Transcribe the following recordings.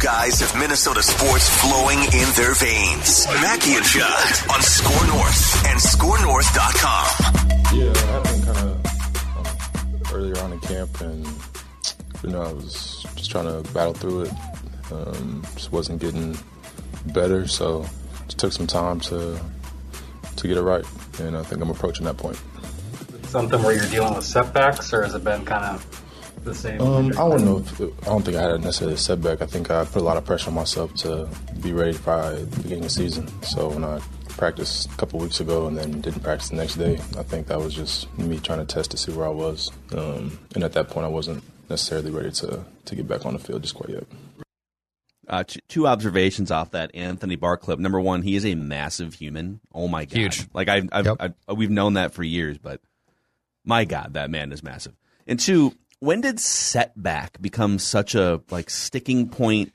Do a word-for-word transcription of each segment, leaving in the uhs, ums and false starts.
guys have Minnesota sports flowing in their veins. Mackey and Judd on Score North and score north dot com. Yeah, it happened kind of um, earlier on in camp, and you know I was just trying to battle through it. Um, just wasn't getting better, so it took some time to to get it right, and I think I'm approaching that point. Something where you're dealing with setbacks, or has it been kind of the same? Um, I don't know. If it, I don't think I had necessarily a setback. I think I put a lot of pressure on myself to be ready by the beginning of the season. So when I practiced a couple weeks ago and then didn't practice the next day, I think that was just me trying to test to see where I was. Um, and at that point, I wasn't necessarily ready to to get back on the field just quite yet. Uh, t- two observations off that Anthony Barr clip. Number one, he is a massive human. Oh my god, huge. Like I've, I've, Yep. I've, I've we've known that for years, but my god, that man is massive. And two, when did setback become such a like sticking point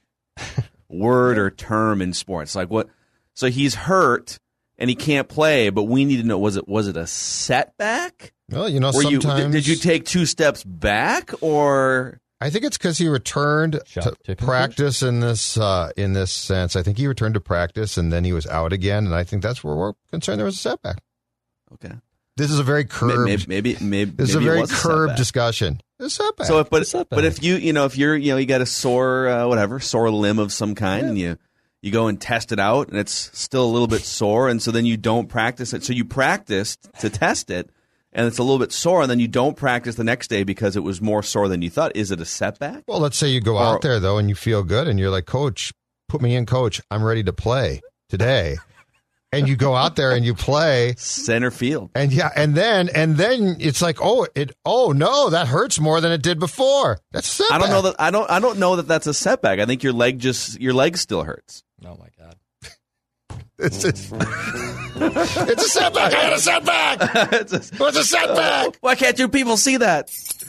word or term in sports? Like what? So he's hurt and he can't play, but we need to know, was it was it a setback? Well, you know, Were you, sometimes did, did you take two steps back, or I think it's because he returned Shot to practice in this uh, in this sense. I think he returned to practice and then he was out again, and I think that's where we're concerned there was a setback. okay? This is a very curbed. Maybe maybe maybe, this is maybe a it very was a curbed setback. discussion. It's a setback. So, if, but It's setback. but if you you know if you're you know you got a sore uh, whatever sore limb of some kind, Yeah. and you you go and test it out, and it's still a little bit sore, and so then you don't practice it. So you practiced to test it, and it's a little bit sore, and then you don't practice the next day because it was more sore than you thought. Is it a setback? Well, let's say you go Or- out there though and you feel good and you're like, Coach, put me in, Coach. I'm ready to play today. And you go out there and you play. Center field. And yeah, and then and then it's like, oh, it oh no, that hurts more than it did before. That's a setback. I don't know that I don't I don't know that that's a setback. I think your leg just your leg still hurts. Oh my god. It's, it's, it's a setback. I had a setback. It's a- What's a setback? Why can't you people see that?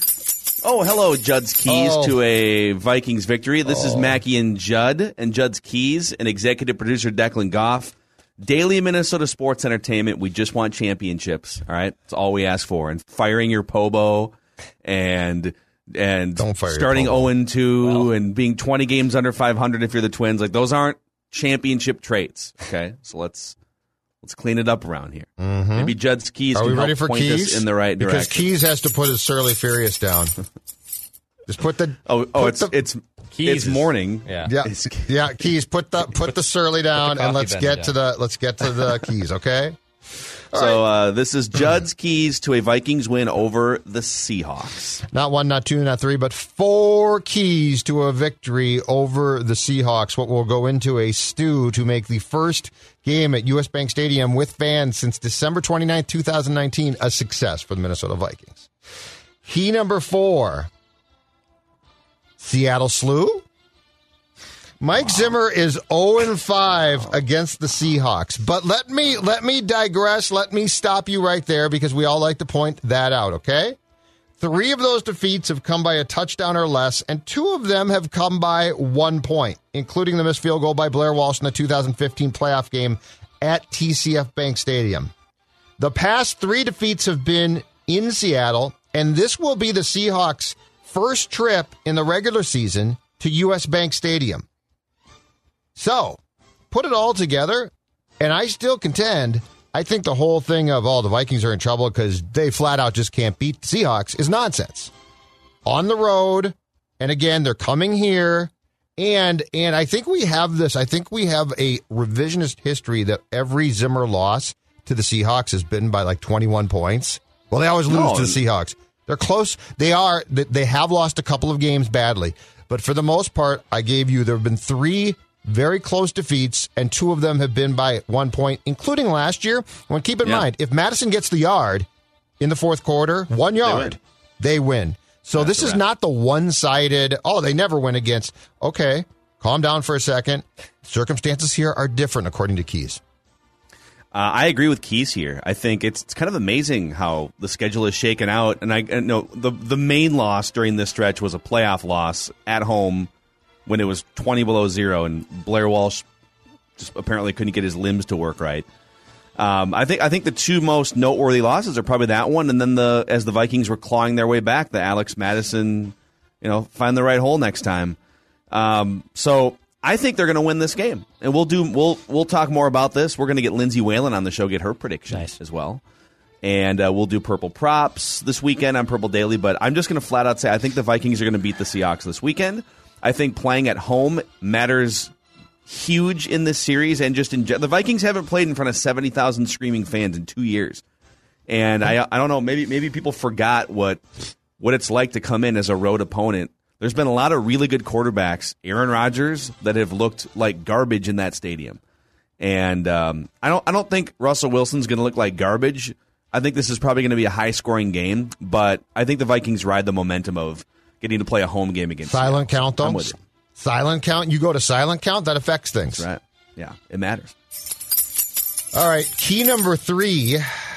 Oh, hello, Judd's Keys Oh. to a Vikings victory. This is Oh. Mackey and Judd and Judd's Keys and executive producer Declan Goff. Daily Minnesota sports entertainment. We just want championships. All right, that's all we ask for. And firing your Pobo and and Don't fire your starting Pobo. oh and two and being twenty games under five hundred if you're the Twins. Like those aren't championship traits. Okay, so let's let's clean it up around here. Mm-hmm. Maybe Judd's Keys Are can we help ready for point Keys? us in the right direction. Because Keys has to put his Surly Furious down. Just put the Oh, oh, put it's the, it's Keys it's is- morning. Yeah. yeah It's- yeah Keys put the put the Surly down the and coffee let's bender get to down. the let's get to the Keys, okay? All So uh, this is Judd's Keys to a Vikings win over the Seahawks. Not one, not two, not three, but four keys to a victory over the Seahawks. What will go into a stew to make the first game at U S. Bank Stadium with fans since December twenty-ninth, twenty nineteen a success for the Minnesota Vikings. Key number four, Seattle Slew. Mike Zimmer is oh and five against the Seahawks. But let me let me digress. Let me stop you right there because we all like to point that out, okay? Three of those defeats have come by a touchdown or less, and two of them have come by one point, including the missed field goal by Blair Walsh in the two thousand fifteen playoff game at T C F Bank Stadium. The past three defeats have been in Seattle, and this will be the Seahawks' first trip in the regular season to U S. Bank Stadium. So, put it all together, and I still contend, I think the whole thing of, oh, the Vikings are in trouble because they flat out just can't beat the Seahawks is nonsense. On the road, and again, they're coming here, and and I think we have this, I think we have a revisionist history that every Zimmer loss to the Seahawks has been by like twenty-one points. Well, they always lose No. to the Seahawks. They're close. They are. They have lost a couple of games badly, but for the most part, I gave you, there have been three very close defeats, and two of them have been by one point, including last year. When keep in Yeah. mind, if Madison gets the yard in the fourth quarter, one yard, they win. They win. So That's this a is wrap. not the one-sided, oh, they never win against. Okay, calm down for a second. Circumstances here are different, according to Keys. Uh, I agree with Keys here. I think it's, it's kind of amazing how the schedule is shaken out. And I and no the the main loss during this stretch was a playoff loss at home when it was twenty below zero, and Blair Walsh just apparently couldn't get his limbs to work right. Um, I think I think the two most noteworthy losses are probably that one, and then the as the Vikings were clawing their way back, the Alex Madison, you know, find the right hole next time. Um, so I think they're going to win this game, and we'll do we'll we'll talk more about this. We're going to get Lindsay Whalen on the show, get her predictions nice. as well, and uh, we'll do Purple Props this weekend on Purple Daily. But I'm just going to flat out say I think the Vikings are going to beat the Seahawks this weekend. I think playing at home matters huge in this series, and just in the Vikings haven't played in front of seventy thousand screaming fans in two years, and I I don't know maybe maybe people forgot what what it's like to come in as a road opponent. There's been a lot of really good quarterbacks, Aaron Rodgers, that have looked like garbage in that stadium, and um, I don't. I don't think Russell Wilson's going to look like garbage. I think this is probably going to be a high-scoring game, but I think the Vikings ride the momentum of getting to play a home game against. Silent Seattle. count, though. I'm with you. Silent count. You go to silent count. That affects things. That's right. Yeah, it matters. All right. Key number three: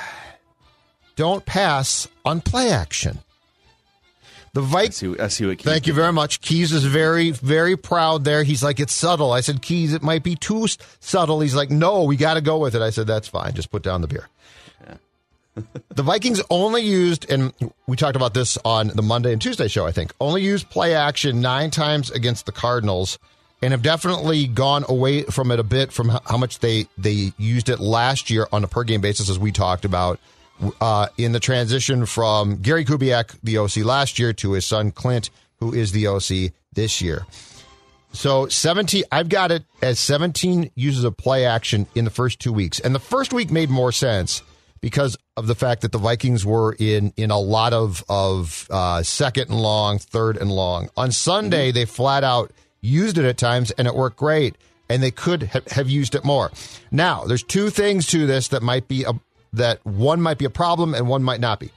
don't pass on play action. The Vikings. I see, I see what Keys Thank did. you very much. Keys is very, very proud there. He's like, it's subtle. I said, Keys, it might be too s- subtle. He's like, no, we got to go with it. I said, that's fine. Just put down the beer. Yeah. The Vikings only used, and we talked about this on the Monday and Tuesday show, I think, only used play action nine times against the Cardinals and have definitely gone away from it a bit from how much they, they used it last year on a per-game basis, as we talked about. Uh, in the transition from Gary Kubiak, the O C last year, to his son Clint, who is the O C this year. So seventeen, I've got it as seventeen uses of play action in the first two weeks. And the first week made more sense because of the fact that the Vikings were in, in a lot of, of uh, second and long, third and long. On Sunday, they flat out used it at times, and it worked great. And they could ha- have used it more. Now, there's two things to this that might be a that one might be a problem and one might not be.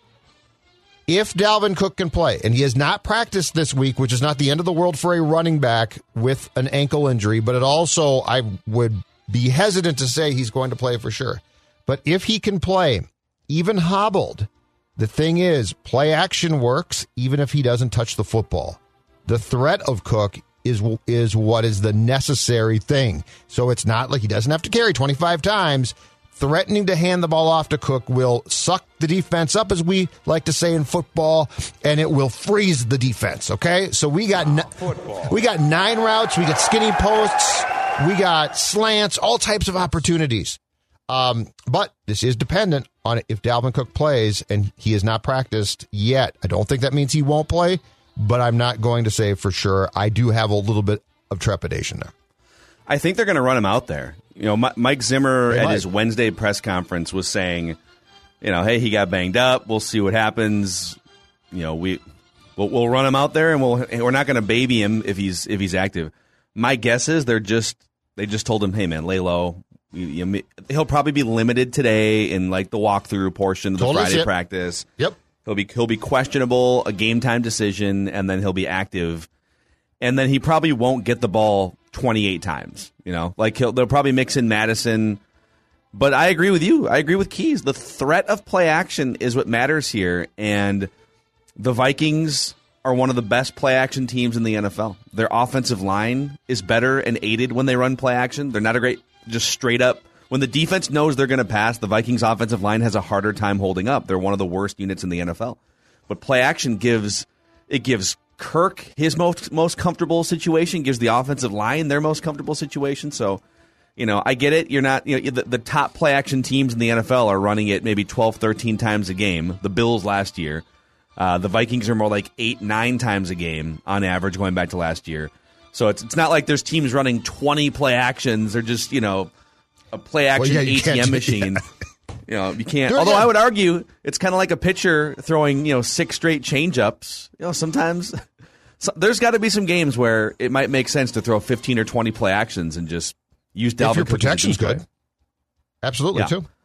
If Dalvin Cook can play, and he has not practiced this week, which is not the end of the world for a running back with an ankle injury, but it also, I would be hesitant to say he's going to play for sure. But if he can play, even hobbled, the thing is, play action works even if he doesn't touch the football. The threat of Cook is is what is the necessary thing. So it's not like he doesn't have to carry twenty-five times. Threatening to hand the ball off to Cook will suck the defense up, as we like to say in football, and it will freeze the defense, okay? So we got n- we got nine routes, we got skinny posts, we got slants, all types of opportunities. Um, but this is dependent on if Dalvin Cook plays, and he has not practiced yet. I don't think that means he won't play, but I'm not going to say for sure. I do have a little bit of trepidation there. I think they're going to run him out there. You know, Mike Zimmer They at might. his Wednesday press conference was saying, you know, hey, he got banged up. We'll see what happens. You know, we we'll, we'll run him out there, and we'll we're not going to baby him if he's if he's active. My guess is they're just they just told him, hey man, lay low. You, you, he'll probably be limited today in like the walkthrough portion of the Told us Friday yet. practice. Yep. He'll be he'll be questionable, a game time decision, and then he'll be active, and then he probably won't get the ball twenty-eight times. You know, like he'll, they'll probably mix in Madison. But I agree with you. I agree with Keys. The threat of play action is what matters here, and the Vikings are one of the best play action teams in the N F L. Their offensive line is better and aided when they run play action. They're not a great, just straight up. When the defense knows they're going to pass, the Vikings offensive line has a harder time holding up. They're one of the worst units in the N F L. But play action gives it gives Kirk his most most comfortable situation, gives the offensive line their most comfortable situation. So, you know, I get it. You're not, you know, the, the top play action teams in the N F L are running it maybe twelve, thirteen times a game. The Bills last year. Uh, the Vikings are more like eight, nine times a game on average going back to last year. So it's it's not like there's teams running twenty play actions. They're just, you know, a play action Well, yeah, you A T M can't- machine. yeah. You know, you can't. There Although again. I would argue it's kind of like a pitcher throwing, you know, six straight changeups. You know, sometimes so, there's got to be some games where it might make sense to throw fifteen or twenty play actions and just use Dalvin If your Cook as a protection's decoy. good. Absolutely, Yeah. too.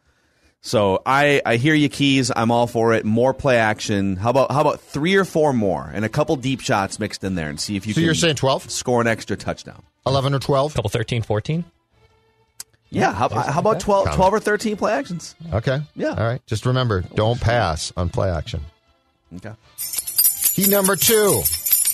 So I, I hear you, Keys. I'm all for it. More play action. How about how about three or four more and a couple deep shots mixed in there and see if you So can you're saying twelve? score an extra touchdown. eleven or twelve? Couple thirteen, fourteen. Yeah. How, how about twelve, Comment. twelve or thirteen play actions? Okay. Yeah. All right. Just remember, don't pass on play action. Okay. Key number two,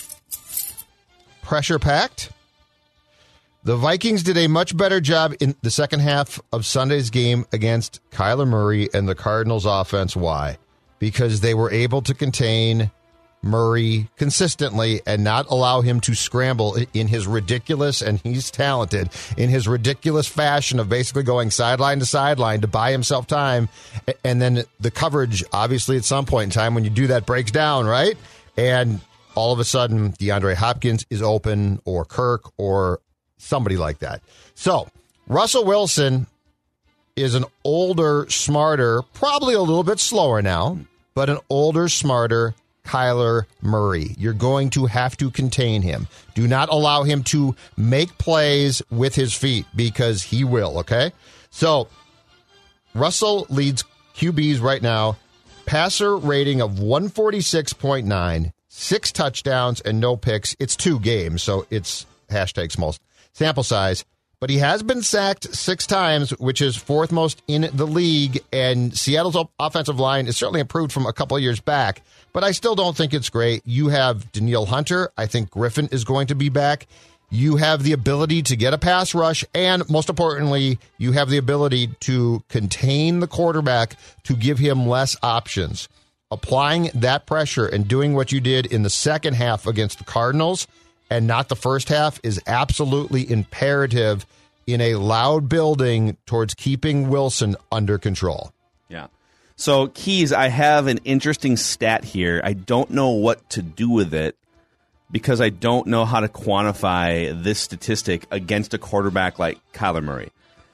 pressure packed. The Vikings did a much better job in the second half of Sunday's game against Kyler Murray and the Cardinals offense. Why? Because they were able to contain Murray consistently and not allow him to scramble in his ridiculous, and he's talented, in his ridiculous fashion of basically going sideline to sideline to buy himself time. And then the coverage, obviously, at some point in time when you do that, breaks down, right? And all of a sudden, DeAndre Hopkins is open, or Kirk, or somebody like that. So Russell Wilson is an older, smarter, probably a little bit slower now, but an older, smarter Kyler Murray. You're going to have to contain him. Do not allow him to make plays with his feet, because he will, okay? So Russell leads Q Bs right now. Passer rating of one forty-six point nine, six touchdowns and no picks. It's two games, so it's hashtag small sample size. But he has been sacked six times, which is fourth most in the league, and Seattle's offensive line is certainly improved from a couple of years back, but I still don't think it's great. You have Danielle Hunter. I think Griffin is going to be back. You have the ability to get a pass rush, and most importantly, you have the ability to contain the quarterback to give him less options. Applying that pressure and doing what you did in the second half against the Cardinals and not the first half is absolutely imperative in a loud building towards keeping Wilson under control. Yeah. So, Keys, I have an interesting stat here. I don't know what to do with it because I don't know how to quantify this statistic against a quarterback like Kyler Murray.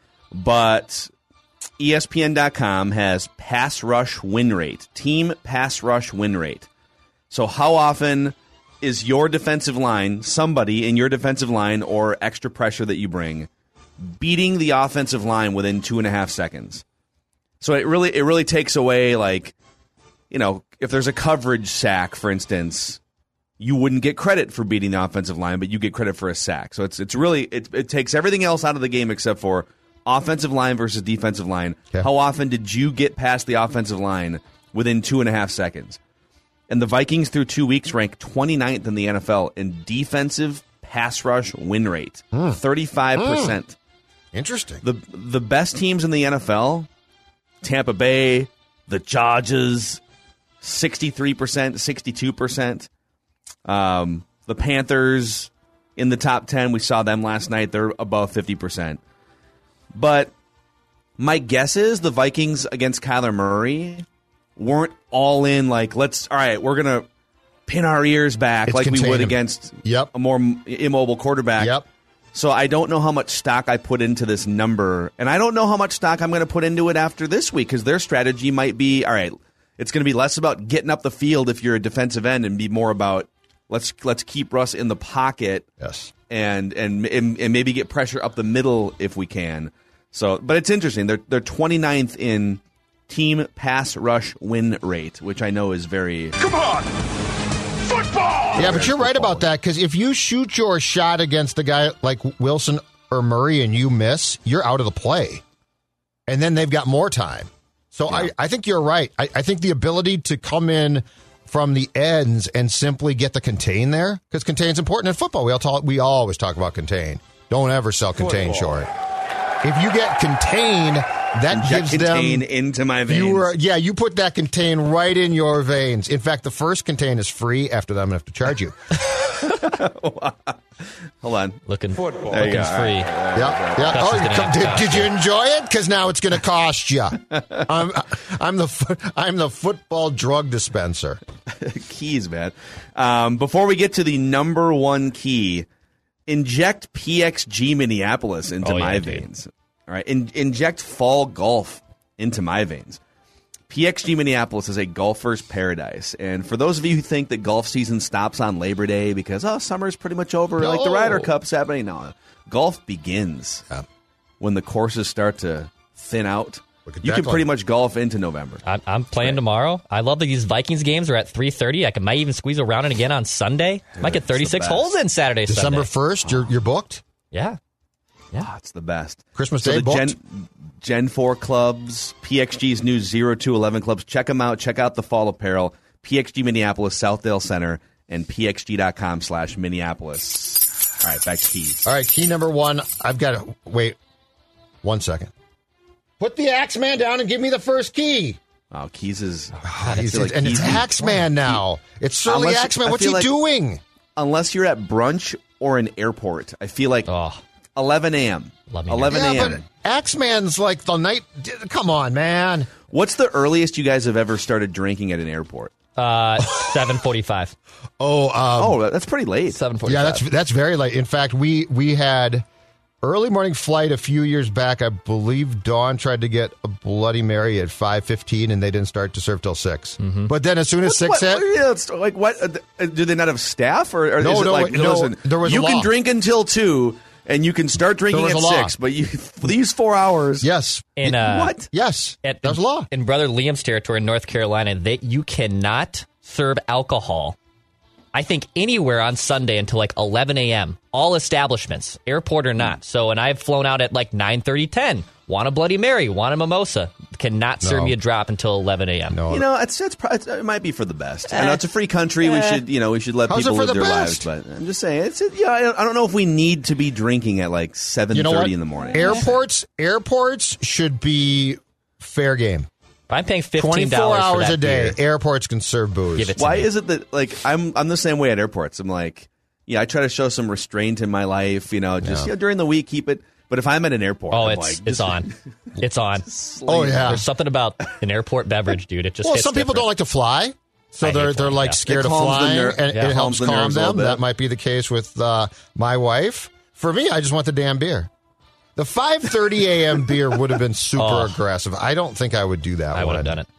But E S P N dot com has pass rush win rate, team pass rush win rate. So how often is your defensive line, somebody in your defensive line or extra pressure that you bring, beating the offensive line within two and a half seconds? So it really it really takes away, like, you know, if there's a coverage sack, for instance, you wouldn't get credit for beating the offensive line, but you get credit for a sack. So it's it's really it, it takes everything else out of the game except for offensive line versus defensive line. Okay. How often did you get past the offensive line within two and a half seconds? And the Vikings through two weeks rank twenty-ninth in the N F L in defensive pass rush win rate, mm. thirty-five percent. Mm. Interesting. The the best teams in the N F L, Tampa Bay, the Chargers, sixty-three percent, sixty-two percent. Um, the Panthers in the top ten, we saw them last night. They're above fifty percent. But my guess is the Vikings against Kyler Murray weren't all in, like, let's, all right, we're going to pin our ears back it's like we would him. against yep. a more immobile quarterback. Yep. So I don't know how much stock I put into this number, and I don't know how much stock I'm going to put into it after this week, because their strategy might be, all right, it's going to be less about getting up the field if you're a defensive end and be more about let's let's keep Russ in the pocket yes. and, and and and maybe get pressure up the middle if we can. So, but it's interesting. They're they're twenty-ninth in team pass rush win rate, which I know is very... Come on! Football! Yeah, but you're right about that, because if you shoot your shot against a guy like Wilson or Murray and you miss, you're out of the play. And then they've got more time. So yeah. I, I think you're right. I, I think the ability to come in from the ends and simply get the contain there, because contain's important in football. We all talk, we always talk about contain. Don't ever sell contain football. Short. If you get contain, that Inject gives contain them into my veins. You are, yeah, you put that contain right in your veins. In fact, the first contain is free. After that, I'm going to have to charge you. Hold on. Looking, Football. looking free. Yeah, yeah. Oh, come, did, did you enjoy it? Because now it's going to cost you. I'm, I'm the I'm the football drug dispenser. Keys, man. Um, before we get to the number one key, inject P X G Minneapolis into oh, my yeah, veins. All right, In, inject fall golf into my veins. P X G Minneapolis is a golfer's paradise. And for those of you who think that golf season stops on Labor Day because, oh, summer's pretty much over, no. like the Ryder Cup's happening, no. Golf begins yeah. when the courses start to thin out. You Declan. can pretty much golf into November. I'm, I'm playing right. tomorrow. I love that these Vikings games are at three thirty. I can, might even squeeze around it again on Sunday. Dude, might get thirty-six holes in Saturday, December Sunday. first, you're, you're booked? Yeah. Yeah, oh, it's the best. Christmas so Day the booked? Gen, Gen four clubs, P X G's new zero to eleven clubs. Check them out. Check out the fall apparel. P X G Minneapolis, Southdale Center, and pxg.com slash Minneapolis. All right, back to keys. All right, key number one. I've got to wait one second. Put the Axeman down and give me the first key. Oh, Keys is. Oh, he's, like and Keys it's is- Axeman now. It's Surly Unless- Axeman. I What's feel he like- doing? Unless you're at brunch or an airport, I feel like Oh, eleven a.m. Love me now. eleven Yeah, a.m. but Axeman's like the night. Come on, man. What's the earliest you guys have ever started drinking at an airport? uh, seven forty-five. Oh, um, Oh, that's pretty late. seven forty-five. yeah, that's that's very late. In fact, we we had early morning flight a few years back. I believe Dawn tried to get a Bloody Mary at five fifteen, and they didn't start to serve till six. Mm-hmm. But then as soon as six What, hit, yeah, it's like what? uh, Do they not have staff, or, or No, is it no, like no, listen? there was a you law. can drink until two, and you can start drinking There at was a law. six. But you, for these four hours, yes, In, uh, what? yes, At, that's law. In Brother Liam's territory in North Carolina, they, you cannot serve alcohol, I think, anywhere on Sunday until like eleven a.m. All establishments, airport or not. So, and I've flown out at like nine thirty, ten. Want a Bloody Mary, want a mimosa. Cannot serve No. me a drop until eleven a.m. No, You know, it's, it's, pro- it's it might be for the best. I know it's a free country. We should, you know, we should let How's it people for live the their best? lives. But I'm just saying, it's yeah. I don't, I don't know if we need to be drinking at like seven you know thirty what? in the morning. Airports, airports should be fair game. If I'm paying fifteen Twenty-four dollars for hours that a day. beer, Airports can serve booze. give it to Why me. is it that like I'm I'm the same way at airports? I'm like, yeah, I try to show some restraint in my life. You know, just Yeah. you know, during the week, keep it. But if I'm at an airport, Oh, I'm it's like, it's just- on. It's on. Oh yeah. There's something about an airport beverage, dude. It just Well, hits some people different. don't like to fly, so I hate they're they're flying, like yeah. scared It of calms the flying, ner- and yeah, it helps calms the calm nerves a little them. bit. That might be the case with uh, my wife. For me, I just want the damn beer. The five thirty a.m. beer would have been super Oh. aggressive. I don't think I would do that. I would have one. done it.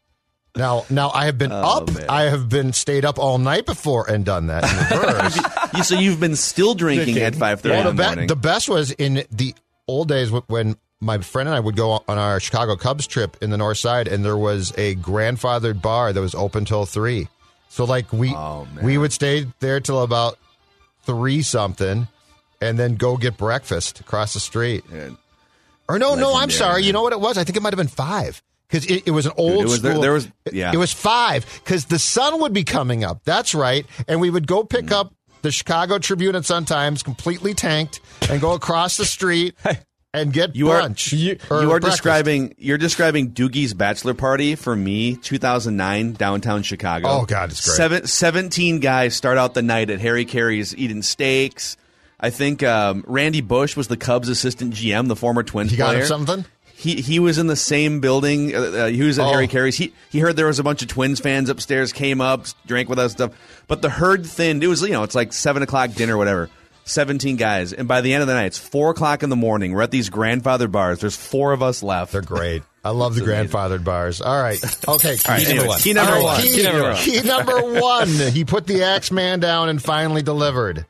Now, now I have been Oh, up. man. I have been stayed up all night before and done that in reverse. You, so you've been still drinking at five thirty Well, in the, the be- morning. the best was in the old days wh- when my friend and I would go on our Chicago Cubs trip in the North Side, and there was a grandfathered bar that was open till three. So, like we Oh, man. we would stay there till about three something, and then go get breakfast across the street. And Or no, no, I'm Legendary, sorry. You man. know what it was? I think it might have been five. Because it, it was an old it was- there- school. there was- it- yeah. It was five because the sun would be coming up. That's right. And we would go pick up the Chicago Tribune and Sun-Times completely tanked and go across the street and get You are brunch. you, or you are breakfast. describing you're describing Doogie's bachelor party for me, two thousand nine, downtown Chicago. Oh, God, it's great. Seven, seventeen guys start out the night at Harry Carey's eating steaks. I think um, Randy Bush was the Cubs assistant G M, the former Twins You got player. him something? He he was in the same building. Uh, uh, he was at Oh. Harry Carey's. He he heard there was a bunch of Twins fans upstairs. Came up, drank with us stuff. But the herd thinned. It was you know it's like seven o'clock dinner, whatever. Seventeen guys, and by the end of the night, it's four o'clock in the morning. We're at these grandfather bars. There's four of us left. They're great. I love the grandfathered bars. All right. Okay. Key, right, number anyway, one. key number All right, one. Key, Key number one. key number one. He put the axe man down and finally delivered.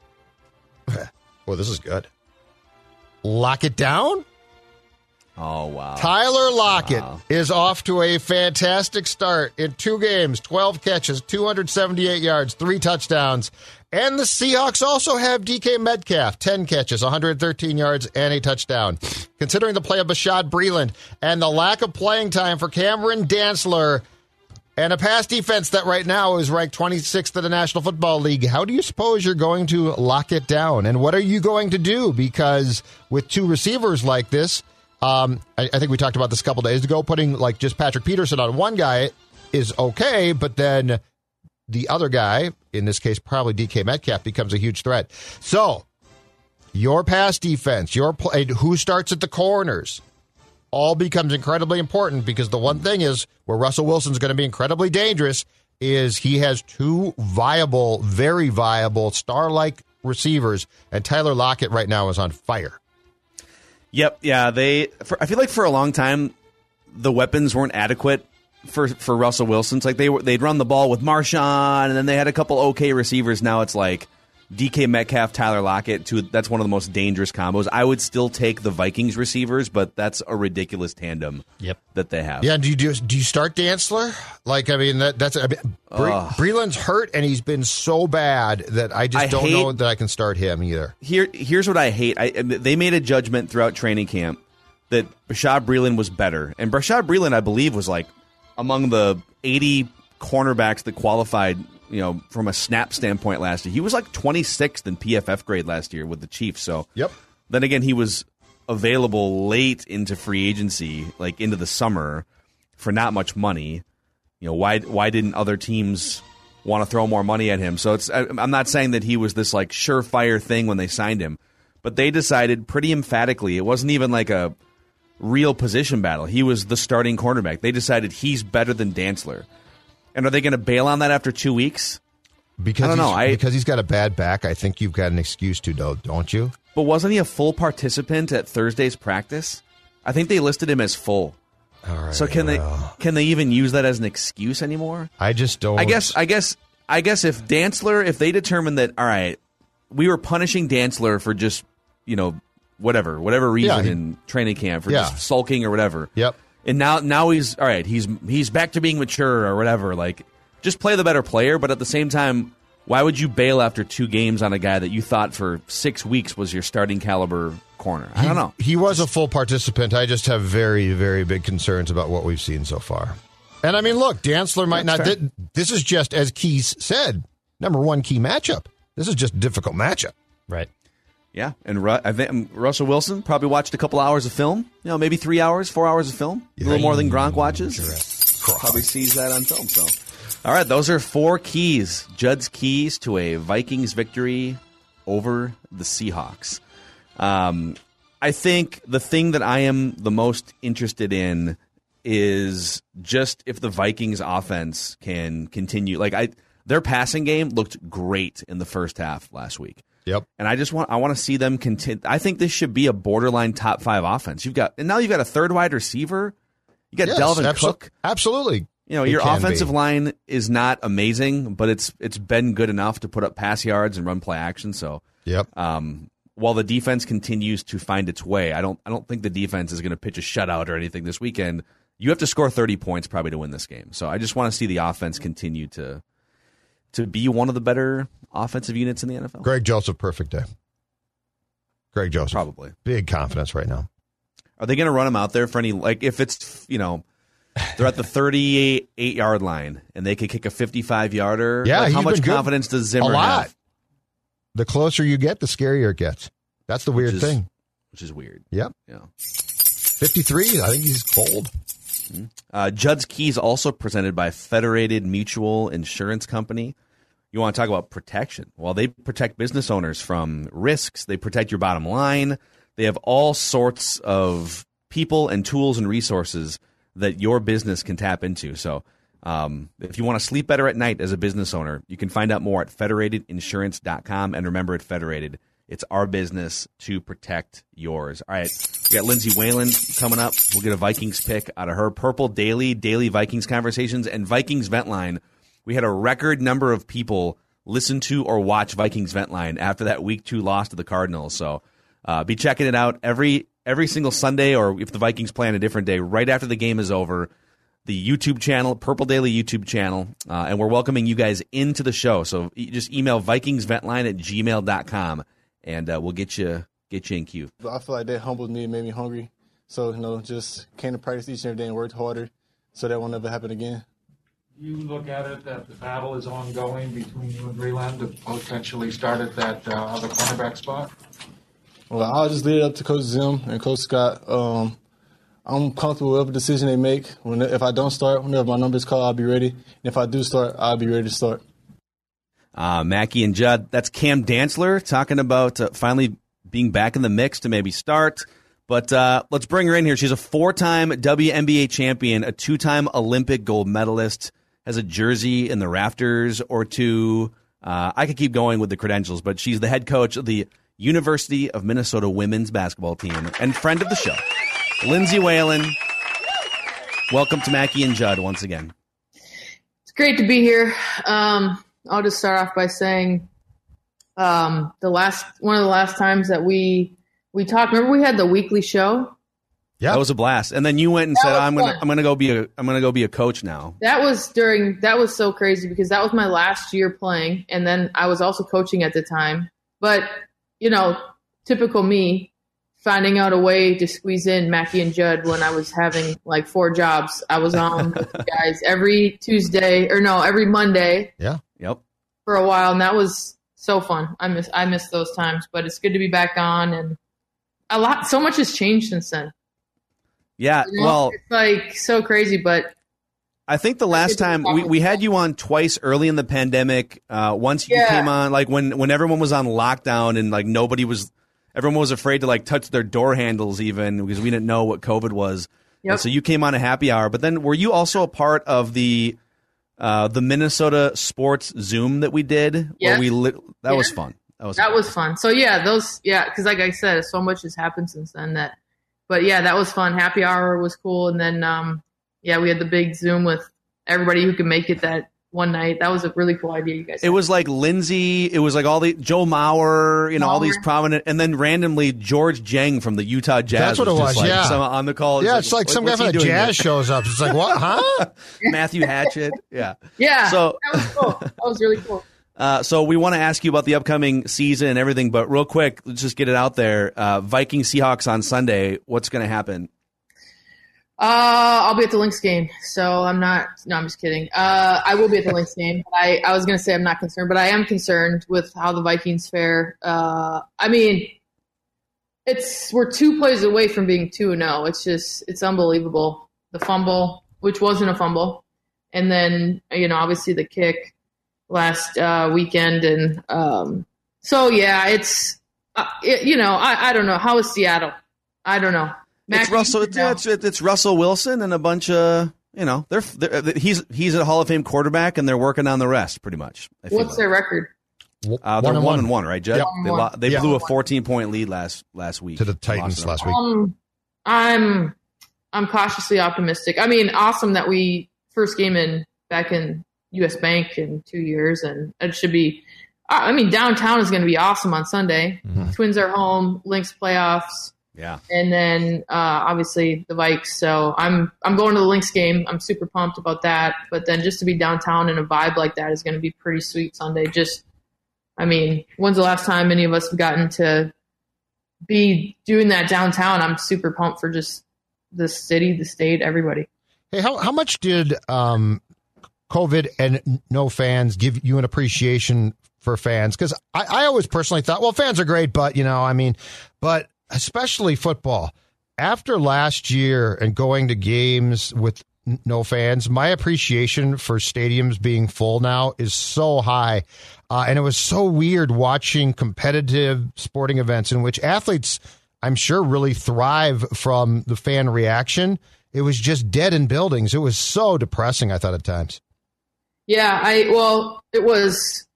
Well, this is good. Lock it down? Oh wow! Tyler Lockett Wow. is off to a fantastic start in two games, twelve catches, two hundred seventy-eight yards, three touchdowns. And the Seahawks also have D K Metcalf, ten catches, one hundred thirteen yards, and a touchdown. Considering the play of Bashad Breeland and the lack of playing time for Cameron Dantzler and a pass defense that right now is ranked twenty-sixth in the National Football League, how do you suppose you're going to lock it down? And what are you going to do? Because with two receivers like this, Um, I, I think we talked about this a couple days ago. Putting like just Patrick Peterson on one guy is okay, but then the other guy, in this case probably D K Metcalf, becomes a huge threat. So your pass defense, your play, who starts at the corners, all becomes incredibly important because the one thing is where Russell Wilson's going to be incredibly dangerous is he has two viable, very viable, star-like receivers, and Tyler Lockett right now is on fire. Yep, yeah. They. For, I feel like for a long time, the weapons weren't adequate for for Russell Wilson. It's like they were they'd run the ball with Marshawn, and then they had a couple okay receivers. Now it's like D K Metcalf, Tyler Lockett. Two, that's one of the most dangerous combos. I would still take the Vikings receivers, but that's a ridiculous tandem. Yep. that they have. Yeah, do you do do you start Dantzler? Like, I mean, that that's I mean, Bre- Breeland's hurt, and he's been so bad that I just I don't hate- know that I can start him either. Here, here's what I hate. I, they made a judgment throughout training camp that Bashad Breeland was better, and Bashad Breeland, I believe, was like among the eighty cornerbacks that qualified. You know, from a snap standpoint last year, he was like twenty-sixth in P F F grade last year with the Chiefs. So, Yep. Then again, he was available late into free agency, like into the summer. for not much money. You know, why why didn't other teams want to throw more money at him? So it's I, I'm not saying that he was this like surefire thing when they signed him, but they decided pretty emphatically it wasn't even like a real position battle. He was the starting cornerback. They decided he's better than Dantzler. And are they going to bail on that after two weeks? Because I don't know. He's, I, because he's got a bad back, I think you've got an excuse to, though, don't you? But wasn't he a full participant at Thursday's practice? I think they listed him as full. All right, so can well, they can they even use that as an excuse anymore? I just don't. I guess I guess I guess if Dantzler, if they determined that, all right, we were punishing Dantzler for just, you know, whatever, whatever reason Yeah, he- in training camp for Yeah. just sulking or whatever. Yep. And now now he's all right, he's he's back to being mature or whatever. Like, just play the better player, but at the same time, why would you bail after two games on a guy that you thought for six weeks was your starting caliber corner? I don't know. He was a full participant. I just have very, very big concerns about what we've seen so far. And I mean, look, Dantzler might That's not. fair. Th- this is just, as Keys said, number one key matchup. This is just a difficult matchup. Right. Yeah, and Ru- I think um, Russell Wilson probably watched a couple hours of film. You know, maybe three hours, four hours of film. A little more than Gronk watches. Probably sees that on film. So, all right, those are four keys. Judd's keys to a Vikings victory over the Seahawks. Um, I think the thing that I am the most interested in is just if the Vikings offense can continue. Like I, their passing game looked great in the first half last week. Yep. And I just want I want to see them continue. I think this should be a borderline top five offense. You've got and now you've got a third wide receiver. You got Yes, Delvin abso- Cook. Absolutely. You know, It your can offensive be. line is not amazing, but it's it's been good enough to put up pass yards and run play action. So, Yep. um, while the defense continues to find its way, I don't I don't think the defense is going to pitch a shutout or anything this weekend. You have to score thirty points probably to win this game. So I just want to see the offense continue to to be one of the better offensive units in the N F L. Greg Joseph, perfect day. Greg Joseph. Probably. Big confidence right now. Are they going to run him out there for any, like, if it's, you know, they're at the thirty-eight yard line and they could kick a fifty-five yarder? Yeah, Like, how he's much been good. confidence does Zimmer A lot. have? The closer you get, the scarier it gets. That's the weird Which is- thing. Which is weird. Yep. Yeah. fifty-three, I think he's cold. Uh, Judd's Keys also presented by Federated Mutual Insurance Company. You want to talk about protection? Well, they protect business owners from risks. They protect your bottom line. They have all sorts of people and tools and resources that your business can tap into. So um, if you want to sleep better at night as a business owner, you can find out more at federated insurance dot com. And remember, at Federated, it's our business to protect yours. All right, we got Lindsay Whalen coming up. We'll get a Vikings pick out of her. Purple Daily, Daily Vikings Conversations, and Vikings Vent Line. We had a record number of people listen to or watch Vikings Vent Line after that week two loss to the Cardinals. So uh, be checking it out every every single Sunday, or if the Vikings play on a different day, right after the game is over. The YouTube channel, Purple Daily YouTube channel, uh, and we're welcoming you guys into the show. So you just email vikingsventline at gmail dot com, and uh, we'll get you get you in queue. I feel like that humbled me and made me hungry. So, you know, just came to practice each and every day and worked harder so that won't never happen again. You look at it that the battle is ongoing between you and Breland to potentially start at that uh, other cornerback spot? Well, I'll just leave it up to Coach Zim and Coach Scott. Um, I'm comfortable with whatever decision they make. When, if I don't start, whenever my number's called, I'll be ready. And if I do start, I'll be ready to start. Uh, Mackie and Judd, that's Cam Dantzler talking about uh, finally being back in the mix to maybe start. But uh, let's bring her in here. She's a four-time W N B A champion, a two-time Olympic gold medalist, has a jersey in the rafters or two. Uh, I could keep going with the credentials, but she's the head coach of the University of Minnesota women's basketball team and friend of the show, Lindsay Whalen. Welcome to Mackie and Judd once again. It's great to be here. Um, I'll just start off by saying um, the last one of the last times that we we talked. Remember, we had the weekly show. Yeah, that was a blast. And then you went and That said, was "I'm gonna fun. I'm gonna go be a I'm gonna go be a coach now." That was during. That was so crazy because that was my last year playing, and then I was also coaching at the time. But you know, typical me, finding out a way to squeeze in Mackie and Judd when I was having like four jobs. I was on with you guys every Tuesday or no, every Monday. Yeah. Yep. For a while, and that was so fun. I miss I miss those times, but it's good to be back on, and a lot. So much has changed since then. Yeah, You know? well, It's like so crazy, but I think the last time we, we had you on twice early in the pandemic. Uh, once you Yeah. came on, like when, when everyone was on lockdown and like nobody was, everyone was afraid to like touch their door handles even because we didn't know what COVID was. Yep. And so you came on a happy hour. But then were you also a part of the uh, the Minnesota Sports Zoom that we did? Where Yes. we li- that Yeah. was fun. That was that fun. was fun. So yeah, those yeah, because like I said, so much has happened since then. That, but yeah, that was fun. Happy hour was cool, and then um, yeah, we had the big Zoom with everybody who could make it that one night. That was a really cool idea, you guys. It was like Lindsay. It was like all the Joe Mauer, you know, all these Mauer. prominent, and then randomly George Jeng from the Utah Jazz. That's what it just was, like yeah. some- on the call. Yeah, it's like some guy what's from he the doing Jazz here? shows up. It's like, what? Huh? Matthew Hatchett. Yeah. yeah, So, that was cool. That was really cool. uh, so we want to ask you about the upcoming season and everything, but real quick, let's just get it out there. Uh, Vikings Seahawks on Sunday. What's going to happen? Uh, I'll be at the Lynx game, so I'm not. No, I'm just kidding. Uh, I will be at the Lynx game. But I, I was gonna say I'm not concerned, but I am concerned with how the Vikings fare. Uh, I mean, it's we're two plays away from being two and zero. It's just it's unbelievable. The fumble, which wasn't a fumble, and then you know obviously the kick last uh, weekend, and um, so yeah, it's uh, it, you know I, I don't know how is Seattle. I don't know. It's Mac- Russell. It's, it's, it's Russell Wilson and a bunch of you know. They're, they're he's he's a Hall of Fame quarterback, and they're working on the rest pretty much. I feel What's like. their record? Uh, they're One and one one. and one, right, Judd? Yep. They lo- they Yeah. blew a fourteen point lead last last week To the Titans Lost last them. week. Um, I'm I'm cautiously optimistic. I mean, awesome that we first game in back in U S Bank in two years, and it should be. I mean, downtown is going to be awesome on Sunday. Mm-hmm. Twins are home, Lynx playoffs, Yeah. and then uh, obviously the Vikes. So I'm I'm going to the Lynx game. I'm super pumped about that. But then just to be downtown in a vibe like that is going to be pretty sweet Sunday. Just, I mean, when's the last time any of us have gotten to be doing that downtown? I'm super pumped for just the city, the state, everybody. Hey, how how much did um, COVID and no fans give you an appreciation for fans? Because I, I always personally thought, well, fans are great, but you know, I mean, but especially football. After last year and going to games with n- no fans, my appreciation for stadiums being full now is so high. Uh, and it was so weird watching competitive sporting events in which athletes, I'm sure, really thrive from the fan reaction. It was just dead in buildings. It was so depressing, I thought, at times. Yeah, I well, it was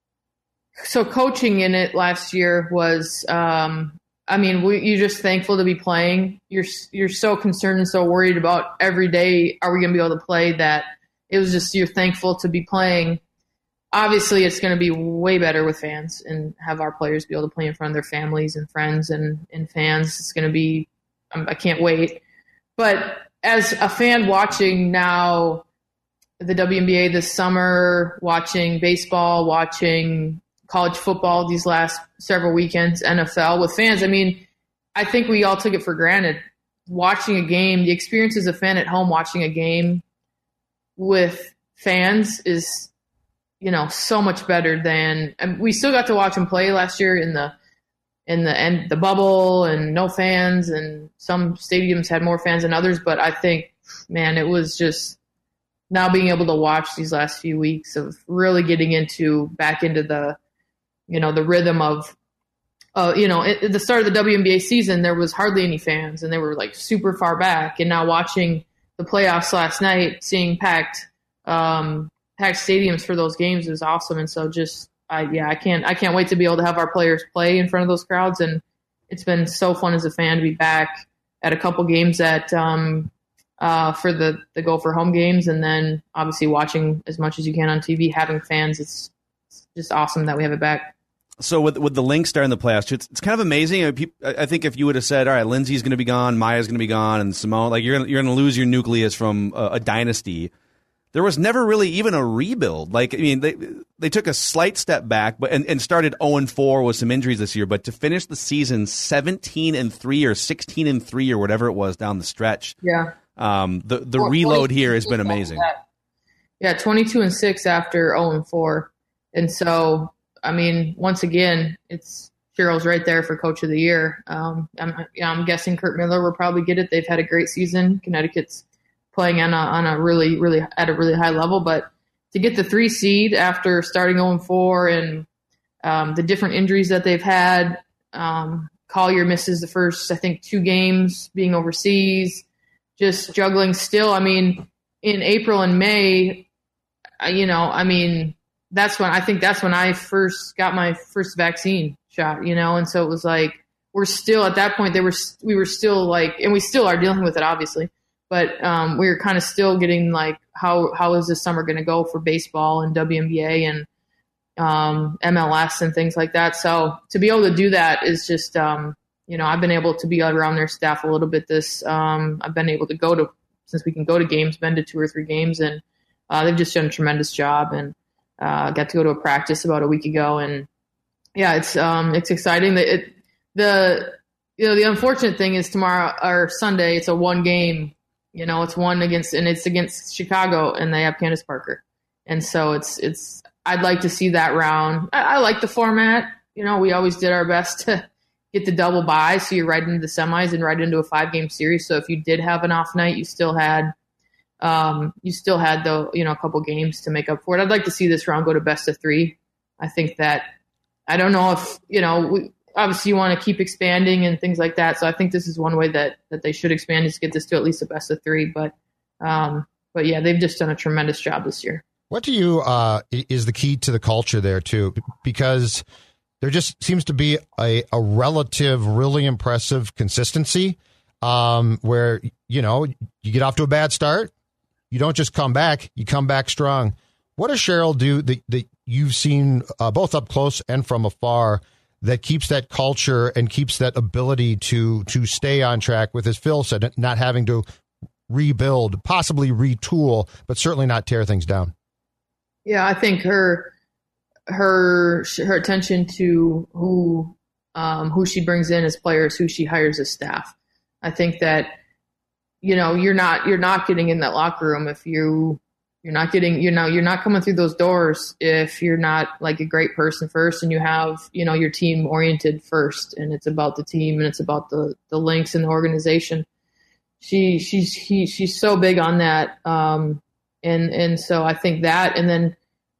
so coaching in it last year was. Um, I mean, we, you're just thankful to be playing. You're you're so concerned and so worried about every day. Are we going to be able to play? That it was just you're thankful to be playing. Obviously, it's going to be way better with fans and have our players be able to play in front of their families and friends and, and fans. It's going to be. Um, I can't wait. But as a fan watching now the W N B A this summer, watching baseball, watching college football these last several weekends, N F L with fans, I mean, I think we all took it for granted. Watching a game, the experience as a fan at home watching a game with fans is, you know, so much better than and we still got to watch them play last year in the in the end the bubble and no fans, and some stadiums had more fans than others, but I think, man, it was just now being able to watch these last few weeks of really getting into back into the, you know, the rhythm of, uh, you know, at the start of the W N B A season, there was hardly any fans and they were like super far back. And now watching the playoffs last night, seeing packed, um, packed stadiums for those games is awesome. And so just, I, yeah, I can't, I can't wait to be able to have our players play in front of those crowds. And it's been so fun as a fan to be back at a couple games at, um, uh, for the, the Gopher home games. And then obviously watching as much as you can on T V, having fans. It's, it's just awesome that we have it back. So with with the Lynx starting the playoffs, it's, it's kind of amazing. I, mean, people, I think if you would have said, all right, Lindsay's going to be gone, Maya's going to be gone, and Simone, like you're gonna, you're going to lose your nucleus from a, a dynasty. There was never really even a rebuild. Like, I mean, they they took a slight step back, but and, and started oh and four with some injuries this year. But to finish the season seventeen and three or sixteen and three or whatever it was down the stretch, Yeah. um, the the Well, reload here has twenty-two been amazing. Yeah, twenty-two and six after oh and four, and so I mean, once again, it's Cheryl's right there for Coach of the Year. Um, I'm, yeah, I'm guessing Kurt Miller will probably get it. They've had a great season. Connecticut's playing on a, on a really, really at a really high level, but to get the three seed after starting oh and four and um, the different injuries that they've had, um, Collier misses the first, I think, two games being overseas, just juggling still. I mean, in April and May, you know, I mean, that's when I think that's when I first got my first vaccine shot, you know, and so it was like we're still at that point. They were we were still like, and we still are dealing with it, obviously, but um, we were kind of still getting like, how how is this summer going to go for baseball and W N B A and um, M L S and things like that. So to be able to do that is just, um, you know, I've been able to be around their staff a little bit. This um, I've been able to go to since we can go to games, been to two or three games, and uh, they've just done a tremendous job and. Uh, got to go to a practice about a week ago, and yeah, it's um, it's exciting. The, it, the you know the unfortunate thing is tomorrow or Sunday, it's a one game. You know, it's one against and it's against Chicago, and they have Candace Parker, and so it's it's. I'd like to see that round. I, I like the format. You know, we always did our best to get the double bye, so you're right into the semis and right into a five game series. So if you did have an off night, you still had. Um, you still had the, you know, a couple games to make up for it. I'd like to see this round go to best of three. I think that, I don't know if, you know, we, obviously you want to keep expanding and things like that. So I think this is one way that, that they should expand is to get this to at least a best of three. But, um, but yeah, they've just done a tremendous job this year. What do you, uh, is the key to the culture there too? Because there just seems to be a, a relative, really impressive consistency, um, where, you know, you get off to a bad start. You don't just come back, you come back strong. What does Cheryl do that, that you've seen uh, both up close and from afar that keeps that culture and keeps that ability to to stay on track with, as Phil said, not having to rebuild, possibly retool, but certainly not tear things down? Yeah, I think her her her attention to who um, who she brings in as players, who she hires as staff. I think that you know you're not you're not getting in that locker room if you you're not getting you know you're not coming through those doors if you're not like a great person first, and you have you know your team oriented first, and it's about the team and it's about the the links in the organization. She she's he, she's so big on that, um, and and so I think that, and then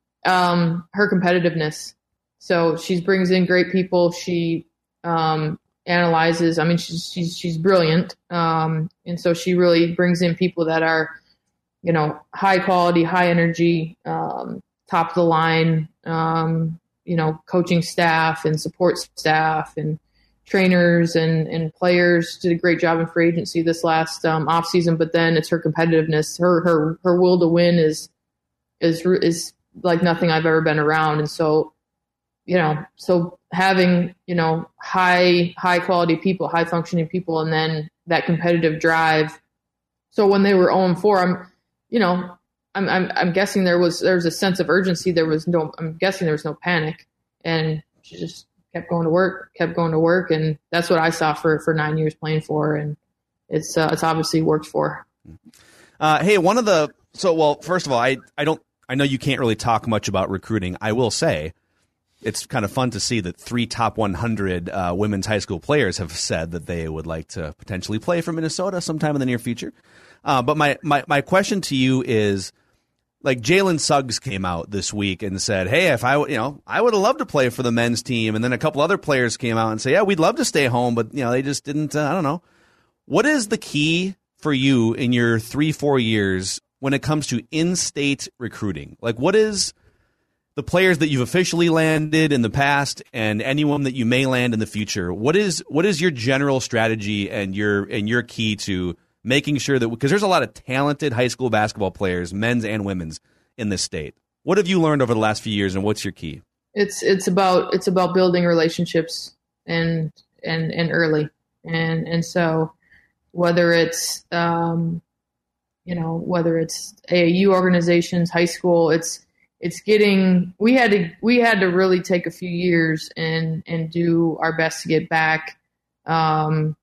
um, her competitiveness. So she brings in great people. She um, analyzes. I mean, she's she's she's brilliant, um, and so she really brings in people that are, you know, high quality, high energy, um, top of the line, um, you know, coaching staff and support staff and trainers and, and players. Did a great job in free agency this last um, off season, but then it's her competitiveness. Her her her will to win is is is like nothing I've ever been around, and so. You know, so having, you know, high, high quality people, high functioning people, and then that competitive drive. So when they were oh and four, I'm, you know, I'm, I'm, I'm guessing there was, there was a sense of urgency. There was no, I'm guessing there was no panic, and she just kept going to work, kept going to work. And that's what I saw for, for nine years playing for her. And it's, uh, it's obviously worked for her. Uh, hey, one of the, so, well, first of all, I, I don't, I know you can't really talk much about recruiting. I will say, it's kind of fun to see that three top one hundred uh, women's high school players have said that they would like to potentially play for Minnesota sometime in the near future. Uh, but my, my, my question to you is, like, Jalen Suggs came out this week and said, hey, if I, you know, I would have loved to play for the men's team. And then a couple other players came out and say, yeah, we'd love to stay home, but, you know, they just didn't, uh, I don't know. What is the key for you in your three, four years when it comes to in-state recruiting? Like, what is the players that you've officially landed in the past and anyone that you may land in the future? What is what is your general strategy and your and your key to making sure that, because there's a lot of talented high school basketball players, men's and women's, in this state. What have you learned over the last few years, and what's your key? It's it's about it's about building relationships and and and early, and and so whether it's um, you know whether it's A A U organizations, high school, it's It's getting. We had to. We had to really take a few years and and do our best to get back um,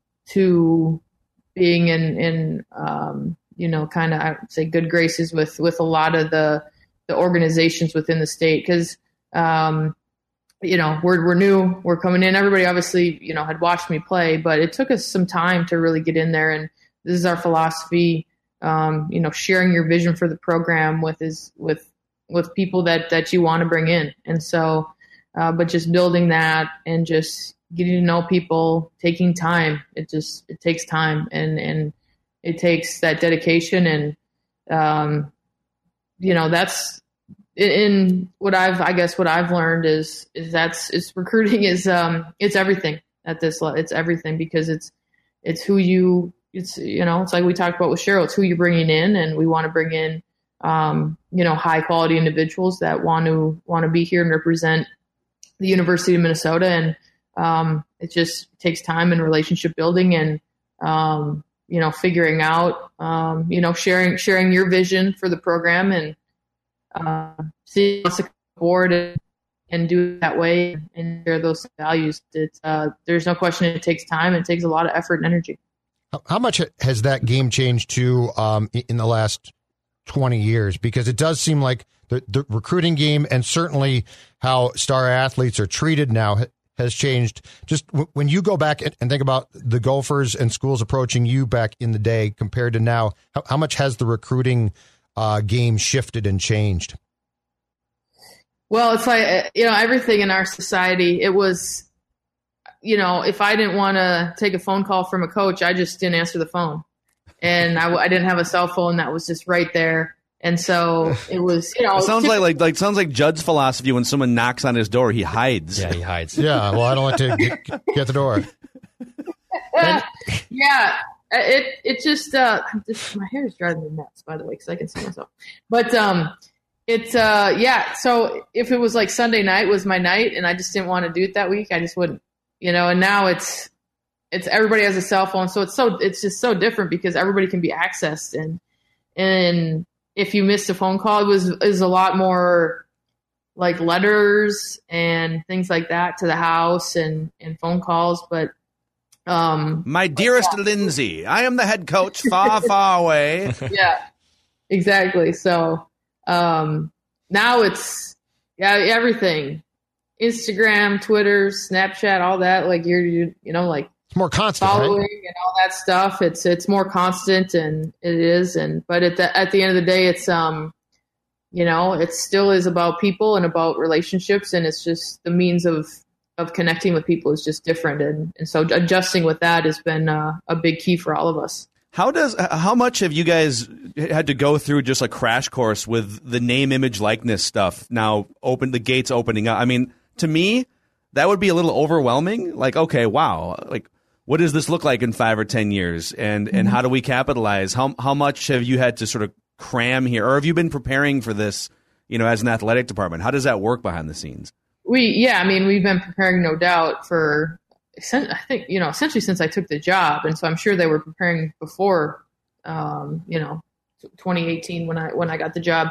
to being in in um, you know kind of I would say good graces with with a lot of the the organizations within the state, because um, you know, we're we're new, we're coming in. Everybody obviously, you know, had watched me play, but it took us some time to really get in there. And this is our philosophy. Um, you know, sharing your vision for the program with is with with people that that you want to bring in, and so, uh, but just building that and just getting to know people, taking time. It just it takes time, and and it takes that dedication, and um, you know, that's. In what I've, I guess, what I've learned is, is that's, is recruiting is, um, it's everything at this level. It's everything because it's, it's who you, it's, you know, it's like we talked about with Cheryl, it's who you're bringing in, and we want to bring in, um, you know, high quality individuals that want to, want to be here and represent the University of Minnesota. And, um, it just takes time and relationship building and, um, you know, figuring out, um, you know, sharing, sharing your vision for the program and, Uh, see us board and, and do it that way and share those values. It's, uh, there's no question it takes time. It takes a lot of effort and energy. How much has that game changed too um, in the last twenty years? Because it does seem like the, the recruiting game and certainly how star athletes are treated now has changed. Just w- when you go back and, and think about the Gophers and schools approaching you back in the day compared to now, how, how much has the recruiting Uh, game shifted and changed? Well, it's like, you know, everything in our society, it was, you know, if I didn't want to take a phone call from a coach, I just didn't answer the phone. And I, I didn't have a cell phone that was just right there. And so it was, you know. It sounds like, like, like, sounds like Judd's philosophy when someone knocks on his door, he hides. Yeah, he hides. Yeah, well, I don't like to get, get the door. And, yeah. It it just uh this, my hair is driving me nuts, by the way, because I can see myself. But um, it's uh yeah. So if it was like Sunday night was my night, and I just didn't want to do it that week, I just wouldn't, you know. And now it's it's everybody has a cell phone, so it's so it's just so different because everybody can be accessed, and and if you missed a phone call, it was is a lot more like letters and things like that to the house and and phone calls, but. Um, My dearest yeah. Lindsay, I am the head coach, far, far away. Yeah, exactly. So um, now it's yeah everything, Instagram, Twitter, Snapchat, all that. Like you're you, you know like it's more constant following right? and all that stuff. It's it's more constant, and it is. And but at the at the end of the day, it's um you know it still is about people and about relationships, and it's just the means of. of connecting with people is just different. And, and so adjusting with that has been uh, a big key for all of us. How does, how much have you guys had to go through just a crash course with the name, image, likeness stuff now open, the gates opening up? I mean, to me, that would be a little overwhelming. Like, okay, wow. Like, what does this look like in five or ten years? And, mm-hmm. and how do we capitalize? How, how much have you had to sort of cram here? Or have you been preparing for this, you know, as an athletic department? How does that work behind the scenes? We, yeah, I mean, we've been preparing, no doubt, for, I think, you know, essentially since I took the job. And so I'm sure they were preparing before, um, you know, twenty eighteen when I, when I got the job.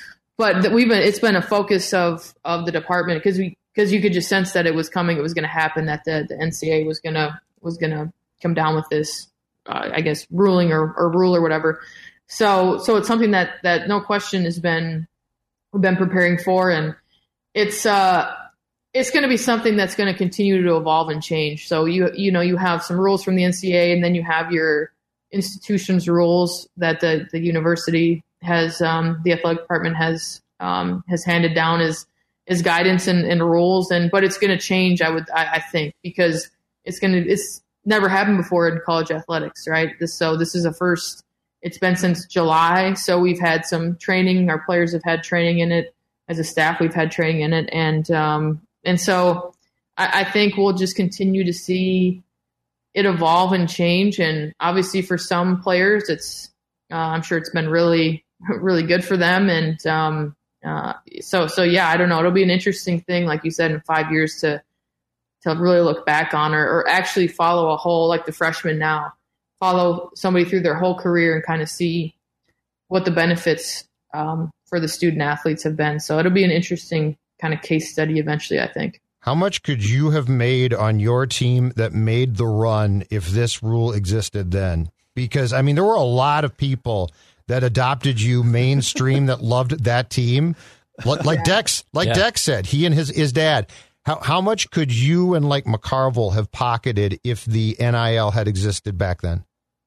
But we've been, it's been a focus of, of the department because we, because you could just sense that it was coming, it was going to happen, that the, the N C A A was going to, was going to come down with this, uh, I guess, ruling or, or rule or whatever. So, so it's something that, that no question has been, we've been preparing for. And it's, uh, it's going to be something that's going to continue to evolve and change. So you you know you have some rules from the N C A A, and then you have your institution's rules that the, the university has, um, the athletic department has um, has handed down as as guidance and, and rules. And but it's going to change, I would I, I think, because it's going to it's never happened before in college athletics, right? This, so this is a first. It's been since July, so we've had some training. Our players have had training in it. As a staff, we've had training in it, and um, And so I, I think we'll just continue to see it evolve and change. And obviously for some players, it's uh, I'm sure it's been really, really good for them. And um, uh, so, so yeah, I don't know. It'll be an interesting thing, like you said, in five years to to really look back on or, or actually follow a whole, like the freshmen now, follow somebody through their whole career and kind of see what the benefits um, for the student athletes have been. So it'll be an interesting kind of case study eventually, I think. How much could you have made on your team that made the run if this rule existed then? Because, I mean, there were a lot of people that adopted you mainstream that loved that team. Like Dex, like yeah. Dex said, he and his, his dad. How how much could you and like McCarville have pocketed if the N I L had existed back then?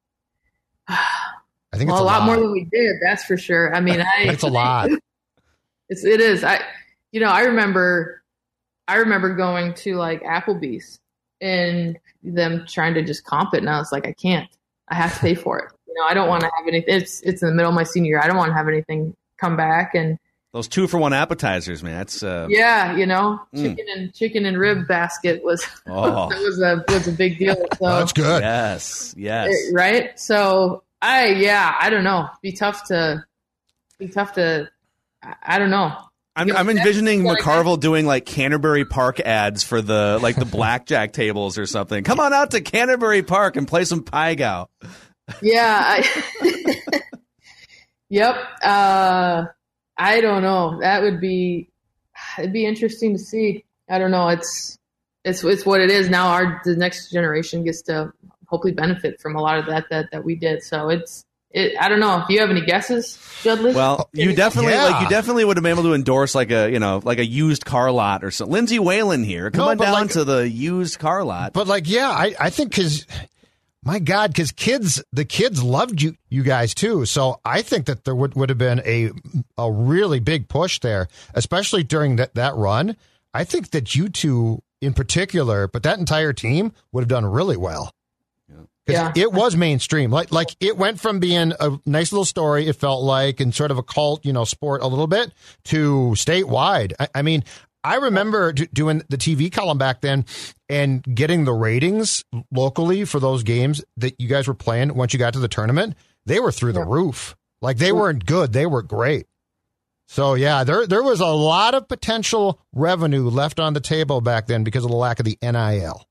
I think well, it's a, a lot, lot more than we did. That's for sure. I mean, I, it's a lot. It's it is. I you know I remember I remember going to like Applebee's and them trying to just comp it, and I was like, I can't. I have to pay for it. You know, I don't want to have anything. It's it's in the middle of my senior year. I don't want to have anything come back and. Those two for one appetizers, man. That's uh... yeah, you know, Mm. chicken and chicken and rib basket was Oh. that was a was a big deal. So That's good. Yes, yes. it- right? So I yeah, I don't know. Be tough to be tough to. I, I don't know. I'm, You know, I'm envisioning that's- McCarville doing like Canterbury Park ads for the like the blackjack tables or something. Come on out to Canterbury Park and play some Pai Gow. Yeah. I, yep. Uh, I don't know. That would be it'd be interesting to see. I don't know. It's it's it's what it is now. Our the next generation gets to hopefully benefit from a lot of that that that we did. So it's it. I don't know. Do you have any guesses, Judley? Well, you definitely Yeah. like you definitely would have been able to endorse like a you know like a used car lot or something. Lindsay Whalen here. Come No, on but down like- to the used car lot. But like, yeah, I, I think because, my God, because kids, the kids loved you, you guys too. So I think that there would, would have been a a really big push there, especially during that, that run. I think that you two in particular, but that entire team would have done really well. Because Yeah. it was mainstream. Like like it went from being a nice little story, it felt like, and sort of a cult, you know, sport a little bit, to statewide. I, I mean, I remember d- doing the T V column back then and getting the ratings locally for those games that you guys were playing once you got to the tournament. They were through the roof. Like they weren't good. They were great. So, yeah, there there was a lot of potential revenue left on the table back then because of the lack of the N I L.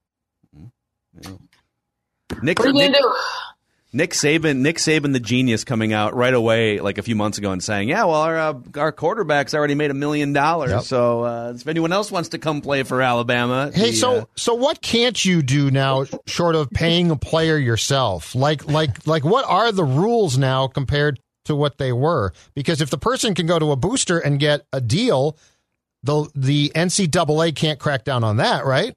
Nick, what are you Nick, gonna do? Nick Saban, Nick Saban, the genius, coming out right away, like a few months ago, and saying, "Yeah, well, our uh, our quarterback's already made a million dollars. Yep. So uh, if anyone else wants to come play for Alabama, Hey, the, so uh, so what can't you do now, short of paying a player yourself? Like like like what are the rules now compared to what they were? Because if the person can go to a booster and get a deal, the the N C double A can't crack down on that, right?